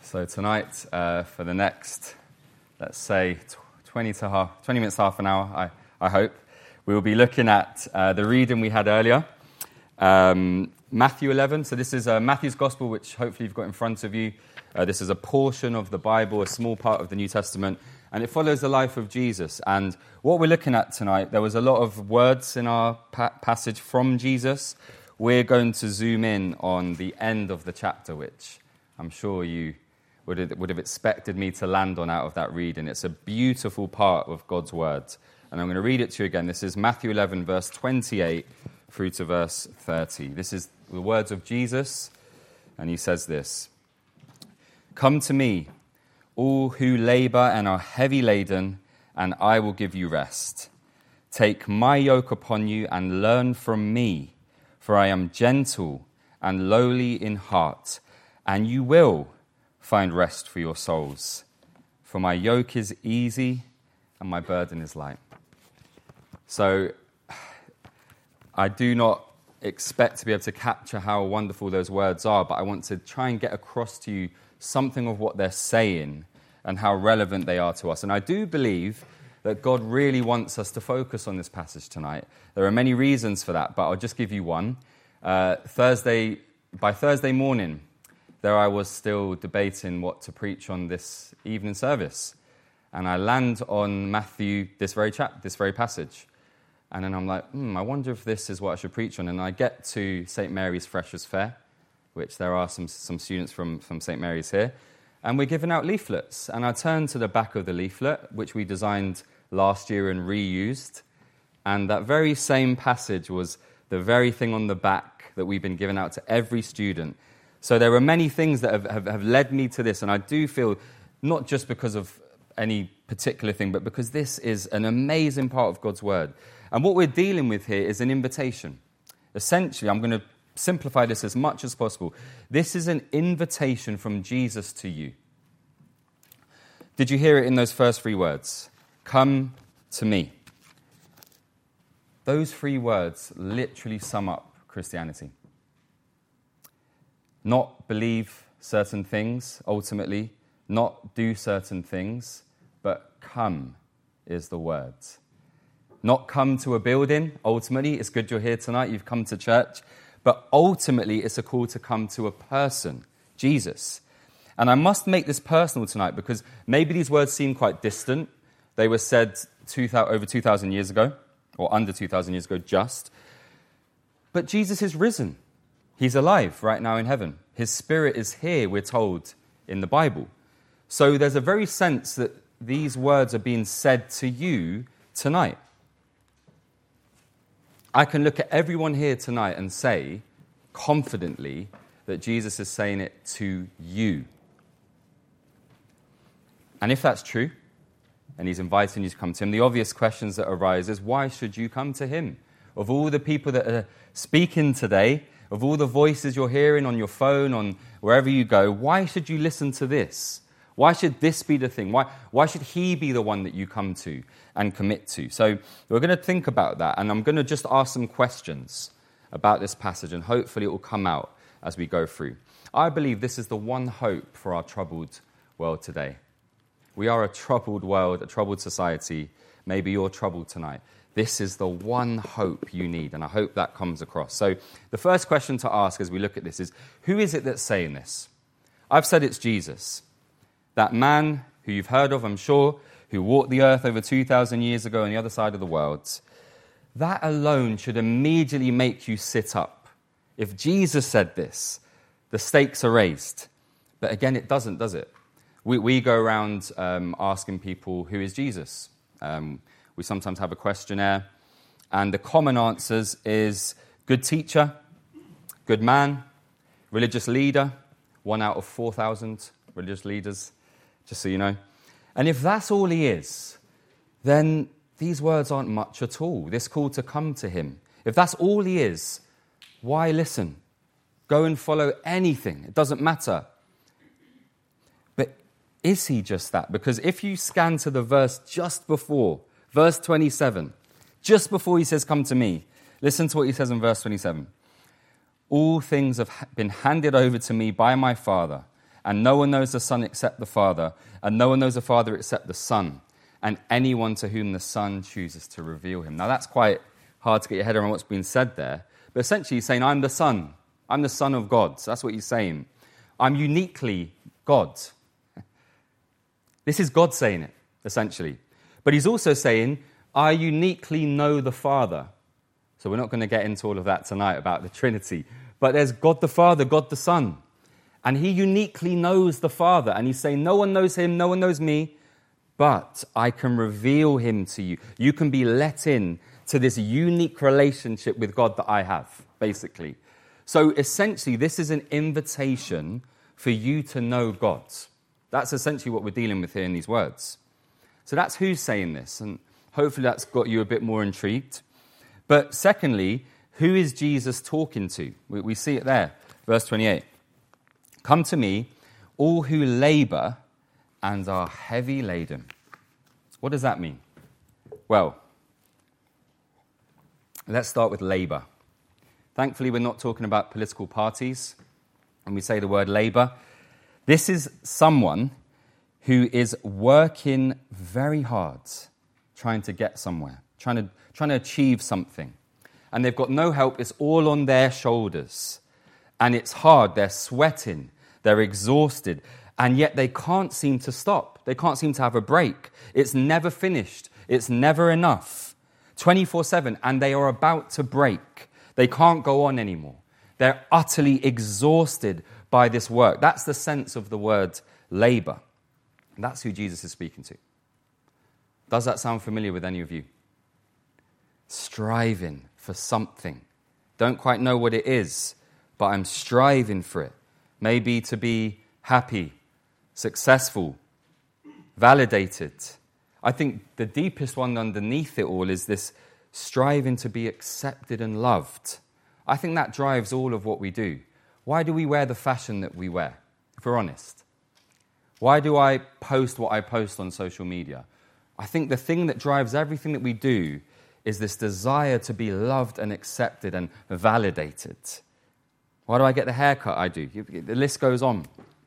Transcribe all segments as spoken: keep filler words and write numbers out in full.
So tonight, uh, for the next, let's say, twenty to half, twenty minutes, half an hour, I, I hope, we will be looking at uh, the reading we had earlier, um, Matthew eleven. So this is uh, Matthew's Gospel, which hopefully you've got in front of you. Uh, this is a portion of the Bible, a small part of the New Testament, and it follows the life of Jesus. And what we're looking at tonight, there was a lot of words in our pa- passage from Jesus. We're going to zoom in on the end of the chapter, which I'm sure you would have, would have expected me to land on out of that reading. It's a beautiful part of God's word. And I'm going to read it to you again. This is Matthew eleven, verse twenty-eight through to verse thirty. This is the words of Jesus, and he says this: "Come to me, all who labor and are heavy laden, and I will give you rest. Take my yoke upon you and learn from me, for I am gentle and lowly in heart, and you will find rest for your souls. For my yoke is easy and my burden is light." So I do not expect to be able to capture how wonderful those words are, but I want to try and get across to you something of what they're saying and how relevant they are to us. And I do believe that God really wants us to focus on this passage tonight. There are many reasons for that, but I'll just give you one. Uh, Thursday, by Thursday morning, there I was still debating what to preach on this evening service. And I land on Matthew, this very chap, this very passage. And then I'm like, hmm, I wonder if this is what I should preach on. And I get to Saint Mary's Freshers' Fair, which there are some, some students from, from Saint Mary's here. And we're giving out leaflets. And I turned to the back of the leaflet, which we designed last year and reused. And that very same passage was the very thing on the back that we've been giving out to every student. So there are many things that have, have, have led me to this, and I do feel, not just because of any particular thing, but because this is an amazing part of God's Word. And what we're dealing with here is an invitation. Essentially, I'm going to simplify this as much as possible. This is an invitation from Jesus to you. Did you hear it in those first three words? Come to me. Those three words literally sum up Christianity. Not believe certain things, ultimately, not do certain things, but come is the word. Not come to a building, ultimately, it's good you're here tonight, you've come to church, but ultimately it's a call to come to a person, Jesus. And I must make this personal tonight because maybe these words seem quite distant. They were said two thousand, over two thousand years ago, or under two thousand years ago just. But Jesus is risen. He's alive right now in heaven. His spirit is here, we're told in the Bible. So there's a very sense that these words are being said to you tonight. I can look at everyone here tonight and say confidently that Jesus is saying it to you. And if that's true, and he's inviting you to come to him, the obvious questions that arise is, why should you come to him? Of all the people that are speaking today, of all the voices you're hearing on your phone, on wherever you go, why should you listen to this? Why should this be the thing? Why, why should he be the one that you come to and commit to? So we're going to think about that, and I'm going to just ask some questions about this passage, and hopefully it will come out as we go through. I believe this is the one hope for our troubled world today. We are a troubled world, a troubled society. Maybe you're troubled tonight. This is the one hope you need, and I hope that comes across. So the first question to ask as we look at this is, who is it that's saying this? I've said it's Jesus, that man who you've heard of, I'm sure, who walked the earth over two thousand years ago on the other side of the world. That alone should immediately make you sit up. If Jesus said this, the stakes are raised. But again, it doesn't, does it? We, we go around um, asking people, who is Jesus? Um We sometimes have a questionnaire, and the common answers is good teacher, good man, religious leader, one out of four thousand religious leaders, just so you know. And if that's all he is, then these words aren't much at all, this call to come to him. If that's all he is, why listen? Go and follow anything, it doesn't matter. But is he just that? Because if you scan to the verse just before, verse twenty-seven, just before he says, come to me, listen to what he says in verse twenty-seven. All things have been handed over to me by my Father, And no one knows the Son except the Father, and no one knows the Father except the Son, and anyone to whom the Son chooses to reveal him. Now that's quite hard to get your head around what's been said there. But essentially he's saying, I'm the Son. I'm the Son of God. So that's what he's saying. I'm uniquely God. This is God saying it, essentially. But he's also saying, I uniquely know the Father. So we're not going to get into all of that tonight about the Trinity. But there's God the Father, God the Son. And he uniquely knows the Father. And he's saying, no one knows him, no one knows me, but I can reveal him to you. You can be let in to this unique relationship with God that I have, basically. So essentially, this is an invitation for you to know God. That's essentially what we're dealing with here in these words. So that's who's saying this, and hopefully that's got you a bit more intrigued. But secondly, who is Jesus talking to? We, we see it there, verse twenty-eight. Come to me, all who labor and are heavy laden. What does that mean? Well, let's start with labor. Thankfully, we're not talking about political parties when we say the word labor. This is someone who is working very hard, trying to get somewhere, trying to, trying to achieve something. And they've got no help. It's all on their shoulders. And it's hard. They're sweating. They're exhausted. And yet they can't seem to stop. They can't seem to have a break. It's never finished. It's never enough. twenty-four seven. And they are about to break. They can't go on anymore. They're utterly exhausted by this work. That's the sense of the word labor. And that's who Jesus is speaking to. Does that sound familiar with any of you? Striving for something. Don't quite know what it is, but I'm striving for it. Maybe to be happy, successful, validated. I think the deepest one underneath it all is this striving to be accepted and loved. I think that drives all of what we do. Why do we wear the fashion that we wear, if we're honest? Why do I post what I post on social media? I think the thing that drives everything that we do is this desire to be loved and accepted and validated. Why do I get the haircut I do? The list goes on.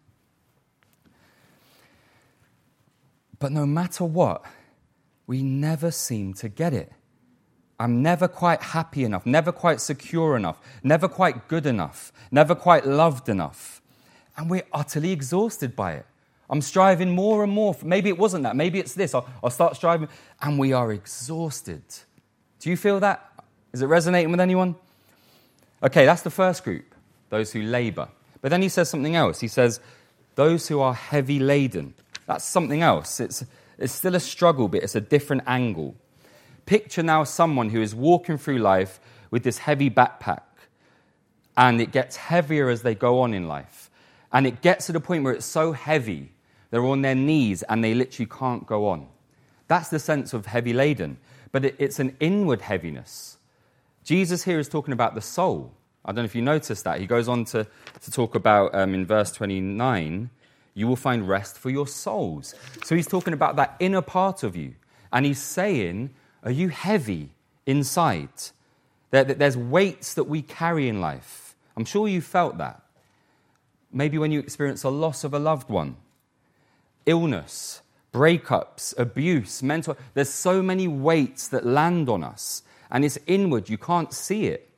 But no matter what, we never seem to get it. I'm never quite happy enough, never quite secure enough, never quite good enough, never quite loved enough. And we're utterly exhausted by it. I'm striving more and more. Maybe it wasn't that. Maybe it's this. I'll, I'll start striving. And we are exhausted. Do you feel that? Is it resonating with anyone? Okay, that's the first group, those who labor. But then he says something else. He says, those who are heavy laden. That's something else. It's, it's still a struggle, but it's a different angle. Picture now someone who is walking through life with this heavy backpack, and it gets heavier as they go on in life. And it gets to the point where it's so heavy, they're on their knees and they literally can't go on. That's the sense of heavy laden. But it, it's an inward heaviness. Jesus here is talking about the soul. I don't know if you noticed that. He goes on to, to talk about, um, in verse twenty-nine, you will find rest for your souls. So he's talking about that inner part of you. And he's saying, are you heavy inside? There, there's weights that we carry in life. I'm sure you felt that. Maybe when you experience a loss of a loved one, illness, breakups, abuse, mental... There's so many weights that land on us, and it's inward. You can't see it.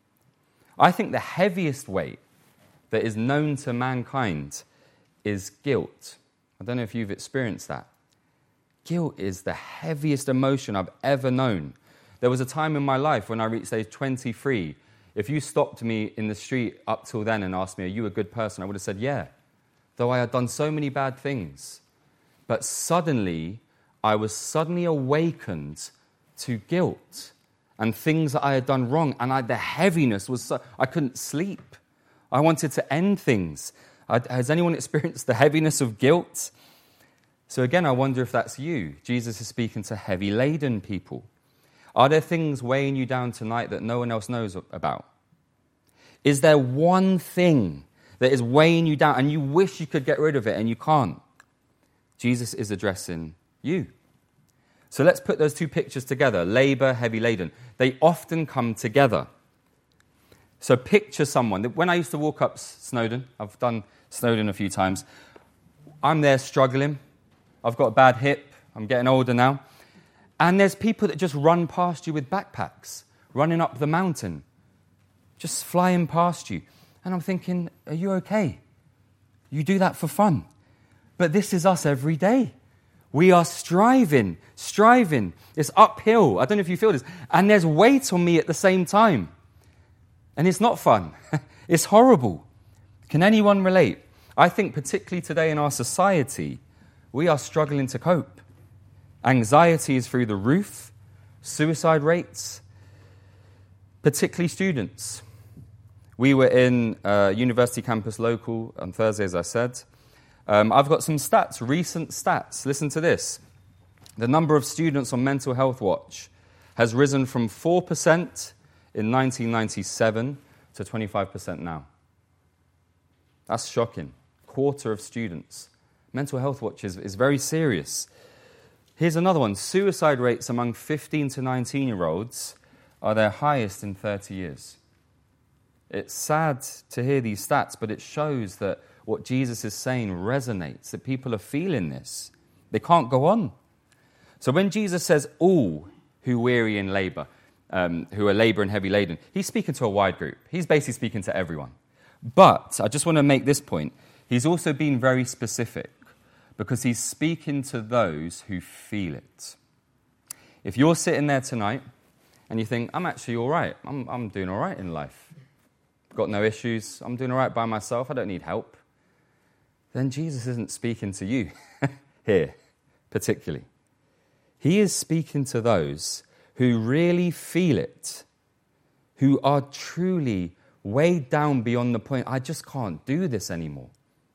I think the heaviest weight that is known to mankind is guilt. I don't know if you've experienced that. Guilt is the heaviest emotion I've ever known. There was a time in my life when I reached age twenty-three. If you stopped me in the street up till then and asked me, are you a good person? I would have said, yeah, though I had done so many bad things. But suddenly, I was suddenly awakened to guilt and things that I had done wrong. And I, the heaviness was so, I couldn't sleep. I wanted to end things. I, has anyone experienced the heaviness of guilt? So again, I wonder if that's you. Jesus is speaking to heavy laden people. Are there things weighing you down tonight that no one else knows about? Is there one thing that is weighing you down and you wish you could get rid of it and you can't? Jesus is addressing you. So let's put those two pictures together, labor, heavy laden. They often come together. So picture someone. When I used to walk up Snowdon, I've done Snowdon a few times. I'm there struggling. I've got a bad hip. I'm getting older now. And there's people that just run past you with backpacks, running up the mountain, just flying past you. And I'm thinking, are you okay? You do that for fun. But this is us every day. We are striving, striving. It's uphill. I don't know if you feel this. And there's weight on me at the same time. And it's not fun. It's horrible. Can anyone relate? I think particularly today in our society, we are struggling to cope. Anxiety is through the roof. Suicide rates, particularly students. We were in a university campus local on Thursday, as I said. Um, I've got some stats, recent stats. Listen to this. The number of students on Mental Health Watch has risen from four percent in nineteen ninety-seven to twenty-five percent now. That's shocking. Quarter of students. Mental Health Watch is, is very serious. Here's another one. Suicide rates among fifteen to nineteen-year-olds are their highest in thirty years. It's sad to hear these stats, but it shows that what Jesus is saying resonates, that people are feeling this. They can't go on. So when Jesus says all who weary in labor, um, who are labor and heavy laden, he's speaking to a wide group. He's basically speaking to everyone. But I just want to make this point. He's also being very specific because he's speaking to those who feel it. If you're sitting there tonight and you think, I'm actually all right, I'm, I'm doing all right in life, got no issues, I'm doing all right by myself, I don't need help, then Jesus isn't speaking to you here, particularly. He is speaking to those who really feel it, who are truly weighed down beyond the point, I just can't do this anymore.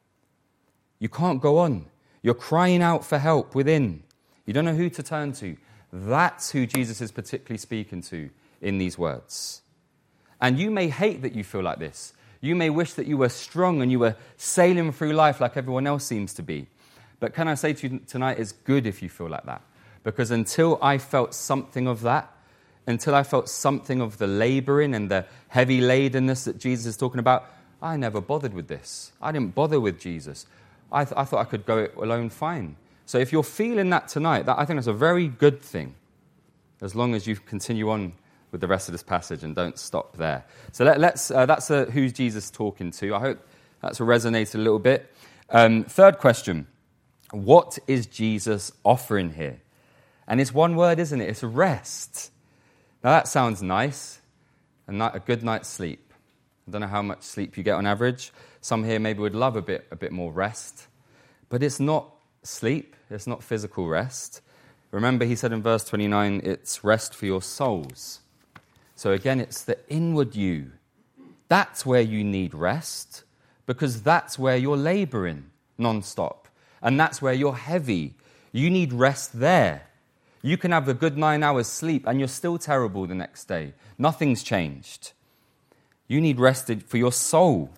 You can't go on. You're crying out for help within. You don't know who to turn to. That's who Jesus is particularly speaking to in these words. And you may hate that you feel like this. You may wish that you were strong and you were sailing through life like everyone else seems to be. But can I say to you tonight, it's good if you feel like that. Because until I felt something of that, until I felt something of the laboring and the heavy ladenness that Jesus is talking about, I never bothered with this. I didn't bother with Jesus. I, th- I thought I could go it alone fine. So if you're feeling that tonight, that I think that's a very good thing, as long as you continue on with the rest of this passage and don't stop there. So let, let's, uh, that's uh, who's Jesus talking to. I hope that's resonated a little bit. Um, third question, what is Jesus offering here? And it's one word, isn't it? It's rest. Now that sounds nice, a, night, a good night's sleep. I don't know how much sleep you get on average. Some here maybe would love a bit, a bit more rest. But it's not sleep, it's not physical rest. Remember, he said in verse twenty-nine, it's rest for your souls. So again, it's the inward you. That's where you need rest, because that's where you're laboring non-stop. And that's where you're heavy. You need rest there. You can have a good nine hours sleep and you're still terrible the next day. Nothing's changed. You need rest for your soul.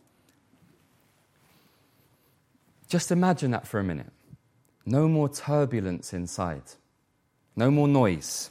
Just imagine that for a minute. No more turbulence inside. No more noise.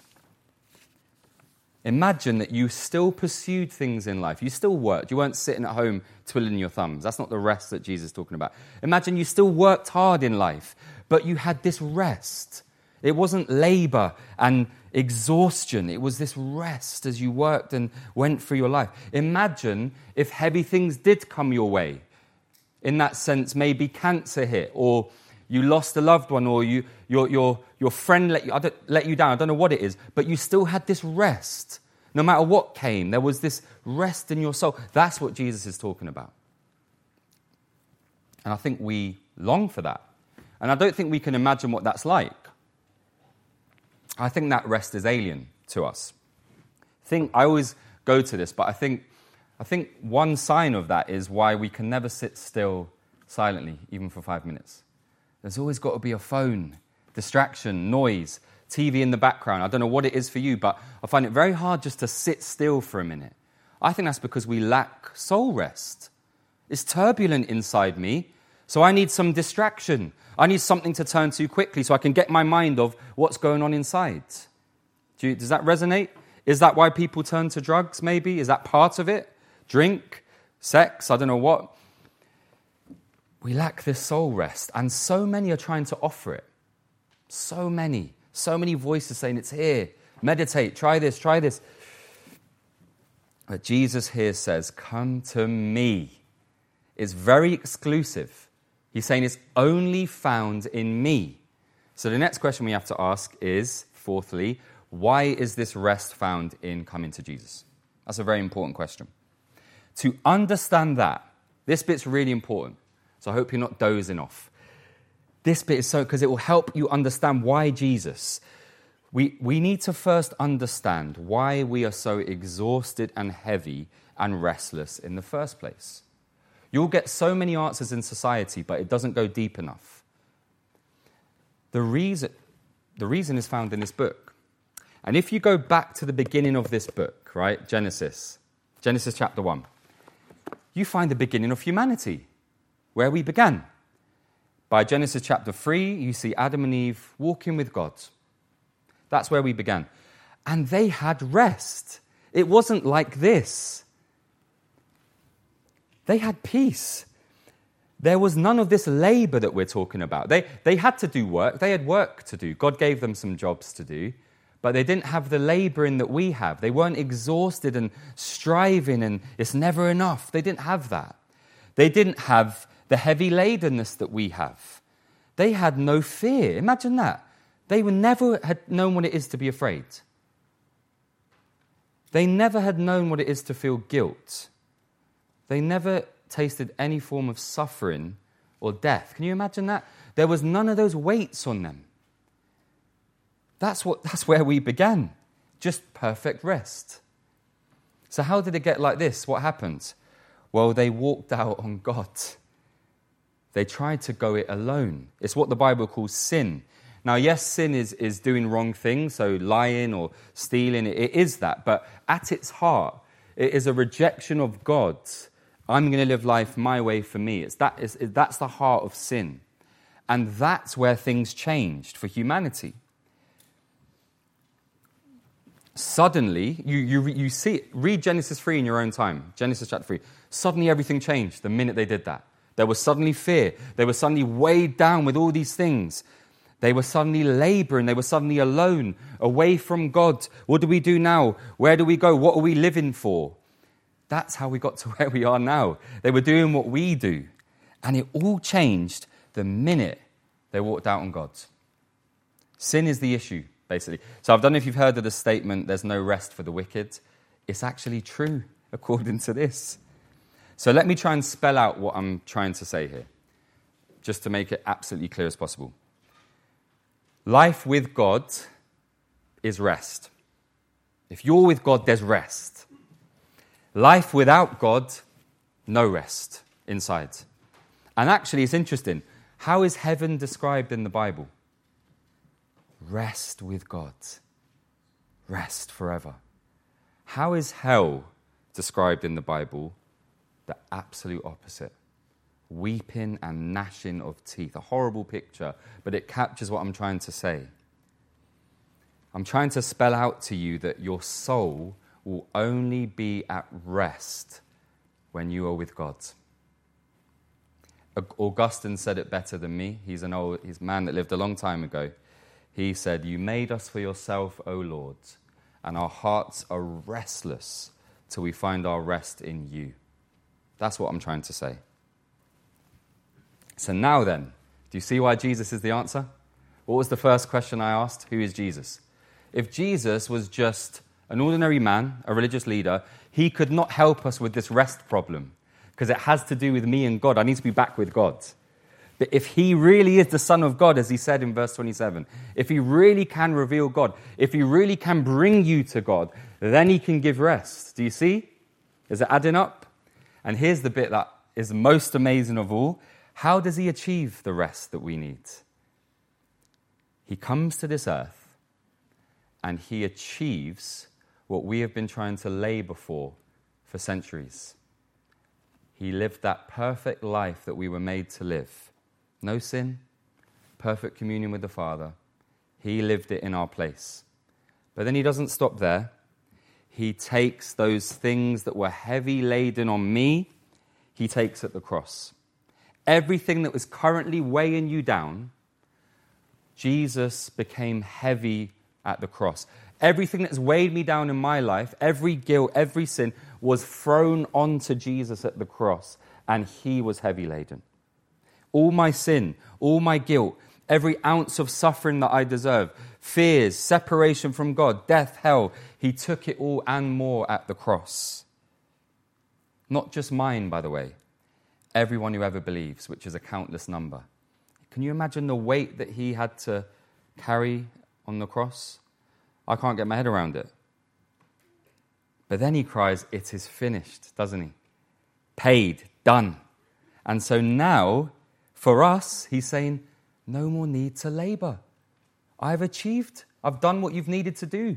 Imagine that you still pursued things in life. You still worked. You weren't sitting at home twiddling your thumbs. That's not the rest that Jesus is talking about. Imagine you still worked hard in life, but you had this rest. It wasn't labor and exhaustion. It was this rest as you worked and went through your life. Imagine if heavy things did come your way. In that sense, maybe cancer hit, or you lost a loved one, or you, your, your, your friend let you, I don't, let you down. I don't know what it is, but you still had this rest. No matter what came, there was this rest in your soul. That's what Jesus is talking about. And I think we long for that. And I don't think we can imagine what that's like. I think that rest is alien to us. I think I always go to this, but I think I think one sign of that is why we can never sit still silently, even for five minutes. There's always got to be a phone, distraction, noise, T V in the background. I don't know what it is for you, but I find it very hard just to sit still for a minute. I think that's because we lack soul rest. It's turbulent inside me, so I need some distraction. I need something to turn to quickly so I can get my mind off what's going on inside. Do you, does that resonate? Is that why people turn to drugs, maybe? Is that part of it? Drink? Sex? I don't know what. We lack this soul rest, and so many are trying to offer it. So many, so many voices saying it's here. Meditate, try this, try this. But Jesus here says, come to me. It's very exclusive. He's saying it's only found in me. So the next question we have to ask is, fourthly, why is this rest found in coming to Jesus? That's a very important question. To understand that, this bit's really important. So I hope you're not dozing off. This bit is so, because it will help you understand why Jesus. We, we need to first understand why we are so exhausted and heavy and restless in the first place. You'll get so many answers in society, but it doesn't go deep enough. The reason, the reason is found in this book. And if you go back to the beginning of this book, right, Genesis, Genesis chapter one, you find the beginning of humanity, where we began. By Genesis chapter three, you see Adam and Eve walking with God. That's where we began. And they had rest. It wasn't like this. They had peace. There was none of this labor that we're talking about. They, they had to do work. They had work to do. God gave them some jobs to do. But they didn't have the laboring that we have. They weren't exhausted and striving and it's never enough. They didn't have that. They didn't have the heavy ladenness that we have. They had no fear. Imagine that. They were never had known what it is to be afraid. They never had known what it is to feel guilt. They never tasted any form of suffering or death. Can you imagine that? There was none of those weights on them. That's what. That's where we began. Just perfect rest. So how did it get like this? What happened? Well, they walked out on God. They tried to go it alone. It's what the Bible calls sin. Now, yes, sin is, is doing wrong things, so lying or stealing, it, it is that. But at its heart, it is a rejection of God. I'm going to live life my way for me. It's that, it's, that's the heart of sin. And that's where things changed for humanity. Suddenly, you, you, you see it. Read Genesis three in your own time. Genesis chapter three. Suddenly everything changed the minute they did that. There was suddenly fear. They were suddenly weighed down with all these things. They were suddenly laboring. They were suddenly alone, away from God. What do we do now? Where do we go? What are we living for? That's how we got to where we are now. They were doing what we do. And it all changed the minute they walked out on God. Sin is the issue, basically. So I don't know if you've heard of the statement, there's no rest for the wicked. It's actually true, according to this. So let me try and spell out what I'm trying to say here, just to make it absolutely clear as possible. Life with God is rest. If you're with God, there's rest. Life without God, no rest inside. And actually, it's interesting. How is heaven described in the Bible? Rest with God. Rest forever. How is hell described in the Bible? The absolute opposite. Weeping and gnashing of teeth. A horrible picture, but it captures what I'm trying to say. I'm trying to spell out to you that your soul will only be at rest when you are with God. Augustine said it better than me. He's an old, he's a man that lived a long time ago. He said, "You made us for yourself, O Lord, and our hearts are restless till we find our rest in you." That's what I'm trying to say. So now then, do you see why Jesus is the answer? What was the first question I asked? Who is Jesus? If Jesus was just an ordinary man, a religious leader, he could not help us with this rest problem because it has to do with me and God. I need to be back with God. But if he really is the Son of God, as he said in verse twenty-seven, if he really can reveal God, if he really can bring you to God, then he can give rest. Do you see? Is it adding up? And here's the bit that is most amazing of all. How does he achieve the rest that we need? He comes to this earth and he achieves what we have been trying to labor for for centuries. He lived that perfect life that we were made to live. No sin, perfect communion with the Father. He lived it in our place. But then he doesn't stop there. He takes those things that were heavy laden on me, he takes at the cross. Everything that was currently weighing you down, Jesus became heavy at the cross. Everything that's weighed me down in my life, every guilt, every sin, was thrown onto Jesus at the cross, and he was heavy laden. All my sin, all my guilt, every ounce of suffering that I deserve, fears, separation from God, death, hell, he took it all and more at the cross. Not just mine, by the way. Everyone who ever believes, which is a countless number. Can you imagine the weight that he had to carry on the cross? I can't get my head around it. But then he cries, it is finished, doesn't he? Paid, done. And so now, for us, he's saying, no more need to labor. I've achieved. I've done what you've needed to do.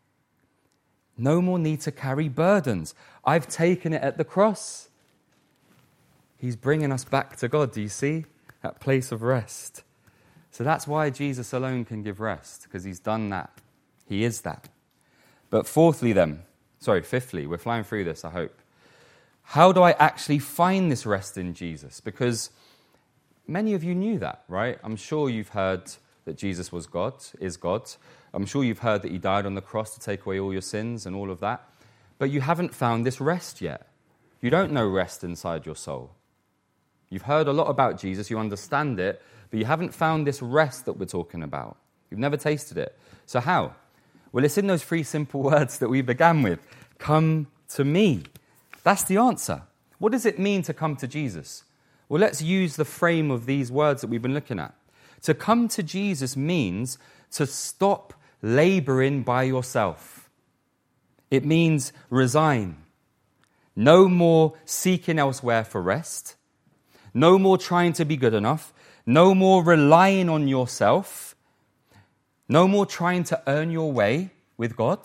No more need to carry burdens. I've taken it at the cross. He's bringing us back to God, do you see? That place of rest. So that's why Jesus alone can give rest, because he's done that. He is that. But fourthly then, sorry, fifthly, we're flying through this, I hope. How do I actually find this rest in Jesus? Because many of you knew that, right? I'm sure you've heard that Jesus was God, is God. I'm sure you've heard that he died on the cross to take away all your sins and all of that. But you haven't found this rest yet. You don't know rest inside your soul. You've heard a lot about Jesus, you understand it, but you haven't found this rest that we're talking about. You've never tasted it. So how? Well, it's in those three simple words that we began with. Come to me. That's the answer. What does it mean to come to Jesus? Well, let's use the frame of these words that we've been looking at. To come to Jesus means to stop laboring by yourself. It means resign. No more seeking elsewhere for rest. No more trying to be good enough. No more relying on yourself. No more trying to earn your way with God.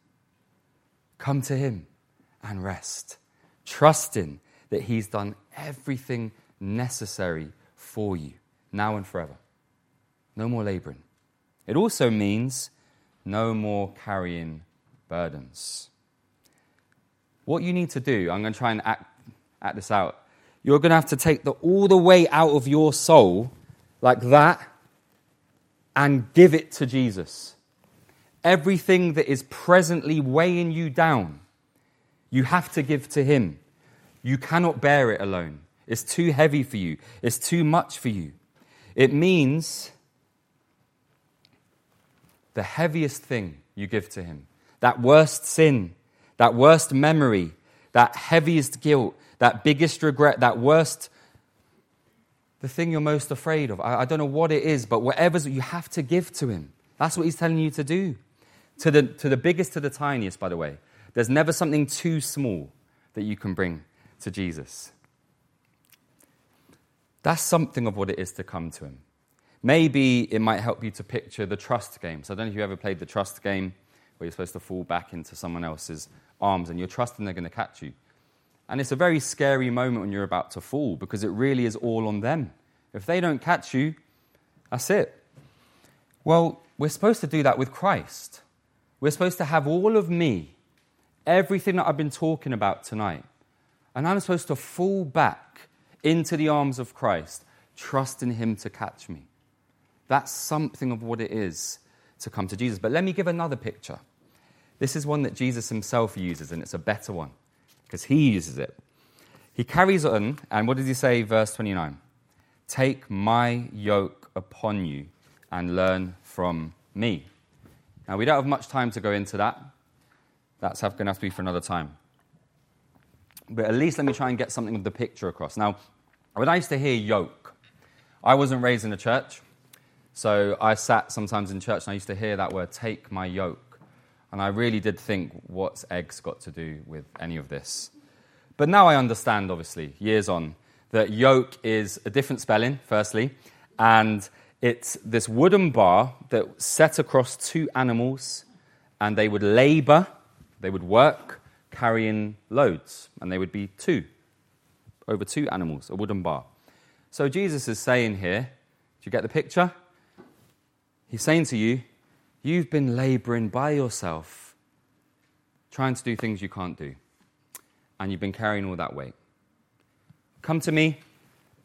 Come to him and rest, trusting that he's done everything necessary for you, now and forever. No more laboring. It also means no more carrying burdens. What you need to do, I'm going to try and act, act this out. You're going to have to take the, all the way out of your soul, like that, and give it to Jesus. Everything that is presently weighing you down, you have to give to him. You cannot bear it alone. It's too heavy for you. It's too much for you. It means the heaviest thing you give to him, that worst sin, that worst memory, that heaviest guilt, that biggest regret, that worst, the thing you're most afraid of. I, I don't know what it is, but whatever's, you have to give to him. That's what he's telling you to do. To the, to the biggest, to the tiniest, by the way. There's never something too small that you can bring to Jesus. That's something of what it is to come to him. Maybe it might help you to picture the trust game. So I don't know if you ever played the trust game where you're supposed to fall back into someone else's arms and you're trusting they're going to catch you. And it's a very scary moment when you're about to fall because it really is all on them. If they don't catch you, that's it. Well, we're supposed to do that with Christ. We're supposed to have all of me, everything that I've been talking about tonight, and I'm supposed to fall back into the arms of Christ, trusting him to catch me. That's something of what it is to come to Jesus. But let me give another picture. This is one that Jesus himself uses, and it's a better one because he uses it. He carries on, and what does he say, verse twenty-nine? Take my yoke upon you and learn from me. Now, we don't have much time to go into that. That's going to have to be for another time. But at least let me try and get something of the picture across. Now, when I used to hear yoke, I wasn't raised in a church, so I sat sometimes in church and I used to hear that word, take my yoke. And I really did think, what's eggs got to do with any of this? But now I understand, obviously, years on, that yoke is a different spelling, firstly, and it's this wooden bar that set across two animals, and they would labor, they would work, carrying loads, and they would be two, over two animals, a wooden bar. So Jesus is saying here, do you get the picture? He's saying to you, you've been laboring by yourself, trying to do things you can't do, and you've been carrying all that weight. Come to me,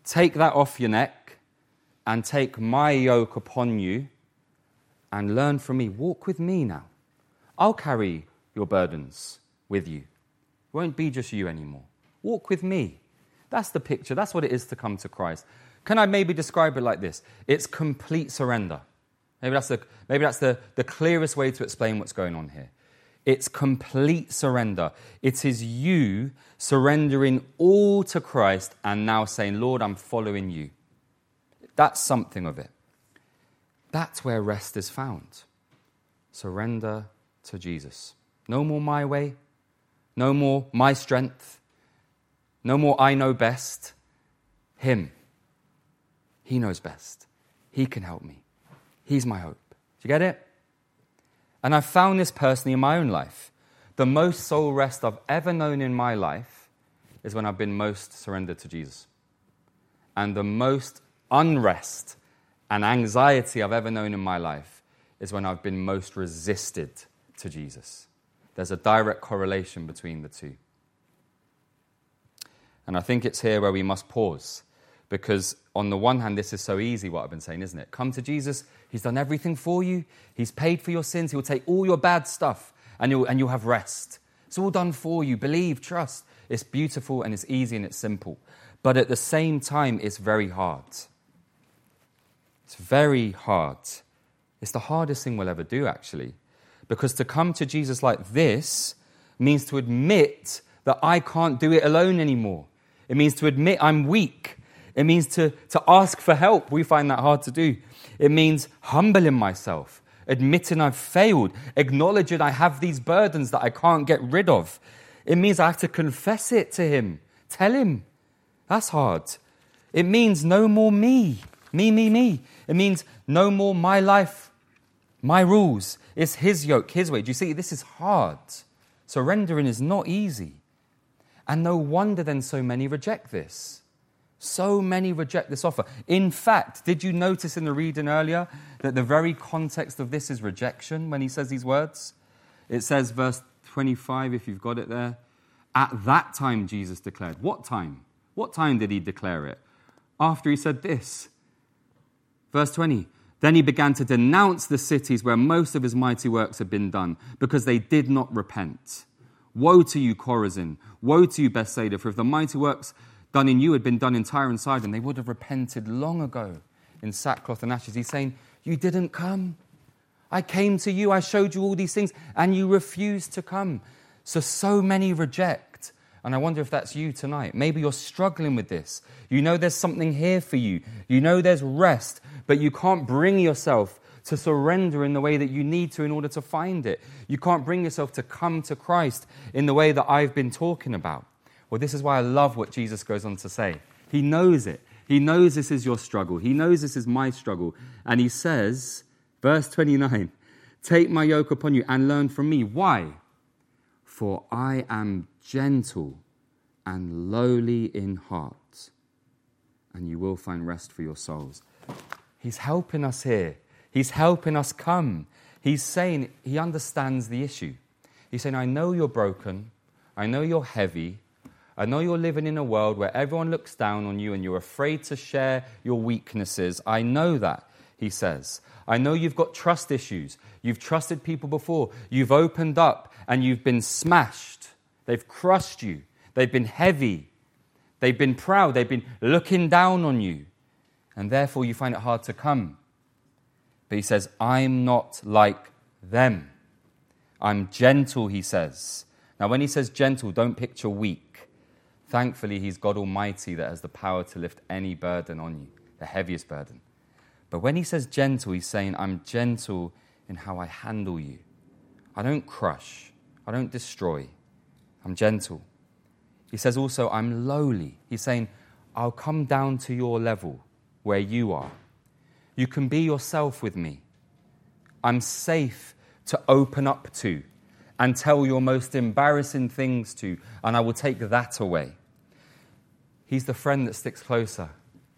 take that off your neck and take my yoke upon you and learn from me. Walk with me now. I'll carry your burdens with you. It won't be just you anymore. Walk with me. That's the picture. That's what it is to come to Christ. Can I maybe describe it like this? It's complete surrender. Maybe that's the, maybe that's the, the clearest way to explain what's going on here. It's complete surrender. It is you surrendering all to Christ and now saying, Lord, I'm following you. That's something of it. That's where rest is found. Surrender to Jesus. No more my way. No more my strength. No more I know best. Him. He knows best. He can help me. He's my hope. Do you get it? And I've found this personally in my own life. The most soul rest I've ever known in my life is when I've been most surrendered to Jesus. And the most unrest and anxiety I've ever known in my life is when I've been most resisted to Jesus. There's a direct correlation between the two. And I think it's here where we must pause. Because on the one hand, this is so easy, what I've been saying, isn't it? Come to Jesus. He's done everything for you. He's paid for your sins. He'll take all your bad stuff and you'll, and you'll have rest. It's all done for you. Believe, trust. It's beautiful and it's easy and it's simple. But at the same time, it's very hard. It's very hard. It's the hardest thing we'll ever do, actually. Because to come to Jesus like this means to admit that I can't do it alone anymore. It means to admit I'm weak. It means to, to ask for help. We find that hard to do. It means humbling myself, admitting I've failed, acknowledging I have these burdens that I can't get rid of. It means I have to confess it to him, tell him. That's hard. It means no more me, me, me, me. It means no more my life, my rules. It's his yoke, his way. Do you see, this is hard. Surrendering is not easy. And no wonder then so many reject this. So many reject this offer. In fact, did you notice in the reading earlier that the very context of this is rejection when he says these words? It says, verse twenty-five, if you've got it there, at that time Jesus declared. What time? What time did he declare it? After he said this. Verse twenty, then he began to denounce the cities where most of his mighty works had been done because they did not repent. Woe to you, Chorazin! Woe to you, Bethsaida! For if the mighty works done in you had been done in Tyre and Sidon, they would have repented long ago in sackcloth and ashes. He's saying, you didn't come. I came to you, I showed you all these things, and you refused to come. So, so many reject. And I wonder if that's you tonight. Maybe you're struggling with this. You know there's something here for you. You know there's rest, but you can't bring yourself to surrender in the way that you need to in order to find it. You can't bring yourself to come to Christ in the way that I've been talking about. Well, this is why I love what Jesus goes on to say. He knows it. He knows this is your struggle. He knows this is my struggle. And he says, verse twenty-nine, take my yoke upon you and learn from me. Why? For I am gentle and lowly in heart, and you will find rest for your souls. He's helping us here. He's helping us come. He's saying he understands the issue. He's saying, I know you're broken. I know you're heavy. I know you're living in a world where everyone looks down on you and you're afraid to share your weaknesses. I know that, he says. I know you've got trust issues. You've trusted people before. You've opened up and you've been smashed. They've crushed you. They've been heavy. They've been proud. They've been looking down on you. And therefore you find it hard to come. But he says, I'm not like them. I'm gentle, he says. Now when he says gentle, don't picture weak. Thankfully, he's God Almighty that has the power to lift any burden on you, the heaviest burden. But when he says gentle, he's saying, I'm gentle in how I handle you. I don't crush. I don't destroy. I'm gentle. He says also, I'm lowly. He's saying, I'll come down to your level where you are. You can be yourself with me. I'm safe to open up to and tell your most embarrassing things to, and I will take that away. He's the friend that sticks closer.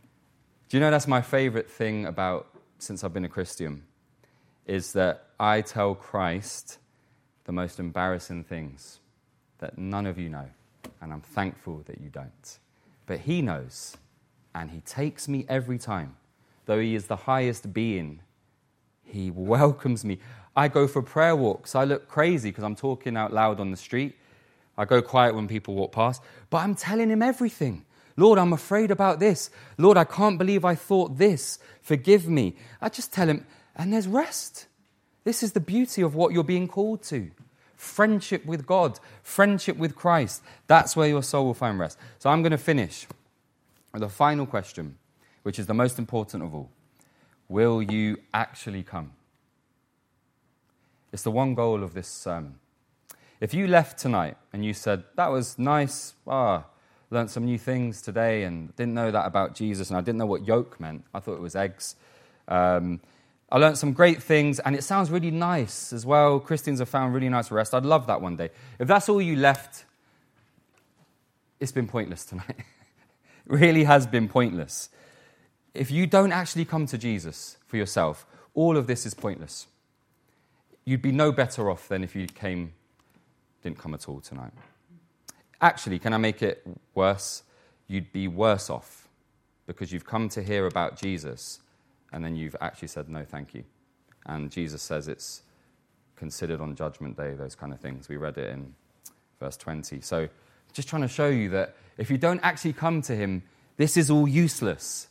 Do you know that's my favorite thing about, since I've been a Christian, is that I tell Christ the most embarrassing things that none of you know, and I'm thankful that you don't. But he knows, And he takes me every time. Though he is the highest being, he welcomes me. I go for prayer walks. I look crazy because I'm talking out loud on the street. I go quiet when people walk past. But I'm telling him everything. Lord, I'm afraid about this. Lord, I can't believe I thought this. Forgive me. I just tell him, and there's rest. This is the beauty of what you're being called to. Friendship with God. Friendship with Christ. That's where your soul will find rest. So I'm going to finish with a final question, which is the most important of all. Will you actually come? It's the one goal of this sermon. If you left tonight and you said, that was nice, ah, learned some new things today and didn't know that about Jesus, and I didn't know what yolk meant. I thought it was eggs. Um, I learned some great things, and it sounds really nice as well. Christians have found really nice rest. I'd love that one day. If that's all you left, it's been pointless tonight. It really has been pointless. If you don't actually come to Jesus for yourself, all of this is pointless. You'd be no better off than if you came, didn't come at all tonight. Actually, can I make it worse? You'd be worse off because you've come to hear about Jesus and then you've actually said, no, thank you. And Jesus says it's considered on Judgment Day, those kind of things. We read it in verse twenty. So just trying to show you that if you don't actually come to him, this is all useless.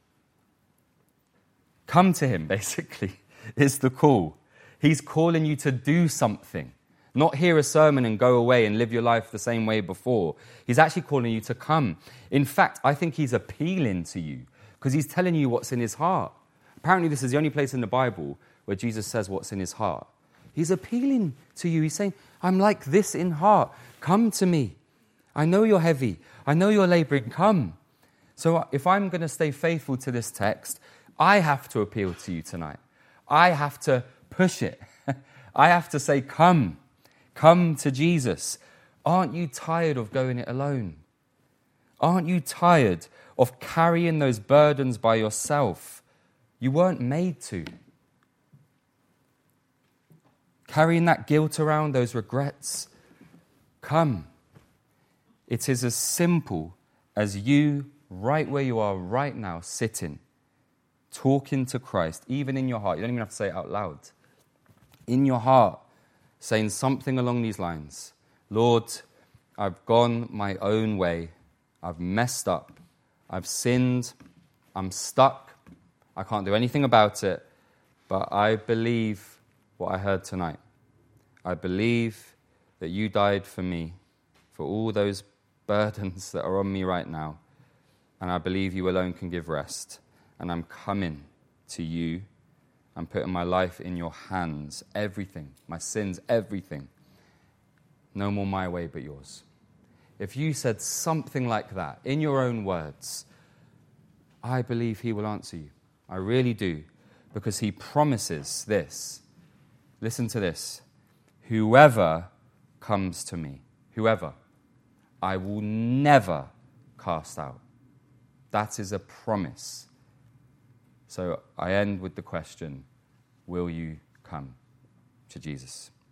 Come to him, basically, is the call. He's calling you to do something. Not hear a sermon and go away and live your life the same way before. He's actually calling you to come. In fact, I think he's appealing to you because he's telling you what's in his heart. Apparently, this is the only place in the Bible where Jesus says what's in his heart. He's appealing to you. He's saying, I'm like this in heart. Come to me. I know you're heavy. I know you're laboring. Come. So if I'm going to stay faithful to this text, I have to appeal to you tonight. I have to push it. I have to say, come. Come to Jesus. Aren't you tired of going it alone? Aren't you tired of carrying those burdens by yourself? You weren't made to. Carrying that guilt around, those regrets. Come. It is as simple as you, right where you are right now, sitting, talking to Christ, even in your heart. You don't even have to say it out loud. In your heart, saying something along these lines. Lord, I've gone my own way. I've messed up. I've sinned. I'm stuck. I can't do anything about it. But I believe what I heard tonight. I believe that you died for me, for all those burdens that are on me right now. And I believe you alone can give rest. And I'm coming to you. I'm putting my life in your hands. Everything. My sins, everything. No more my way but yours. If you said something like that in your own words, I believe he will answer you. I really do. Because he promises this. Listen to this. Whoever comes to me, whoever, I will never cast out. That is a promise. So I end with the question, will you come to Jesus?